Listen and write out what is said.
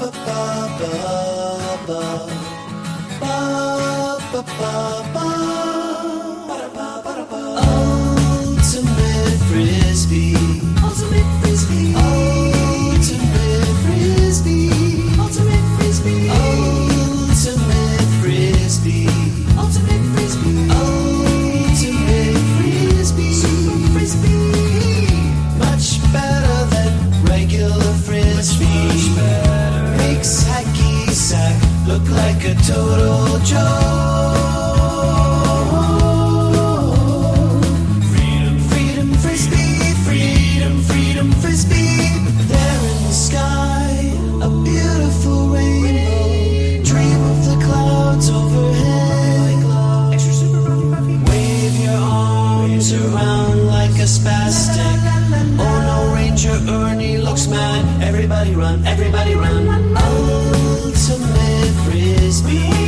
Ultimate frisbee. Ultimate frisbee. Ultimate frisbee. Ultimate frisbee. Ultimate frisbee. Ultimate frisbee. Ultimate frisbee. Super frisbee. Much better than regular frisbee. Much better. Makes hacky sack look like a total joke. Spastic. Oh no, Ranger Ernie looks mad. Everybody run, everybody run. Ultimate frisbee.